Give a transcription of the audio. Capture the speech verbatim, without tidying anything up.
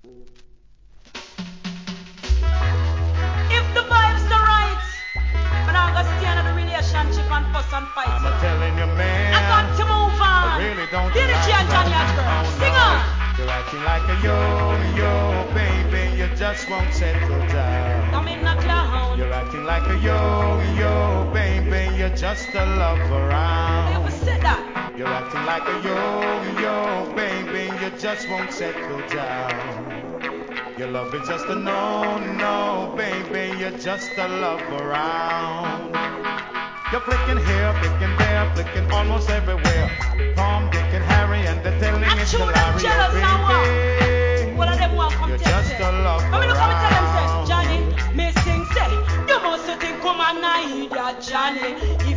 If the vibes not right, but I'm gonna stay in the relationship and fuss and fight. I'm telling you, man. I got to move on. I really don't Hear the like chant on your that. girl. Oh, Sing no. on. You're acting like a yo-yo, baby. You just won't settle down. I'm in a clown. You're acting like a yo-yo, baby. You're just a love I around. ever said that. You're acting like a yo-yo, baby. You just won't settle down. Your love is just a no-no, baby. You're just a love around. You're flicking here, flicking there, flicking almost everywhere. Tom, Dick, and Harry, and they're telling I'm me true, to them marry jealous your now, what? baby. One of them want come You're test just it. a love I mean, look how me tell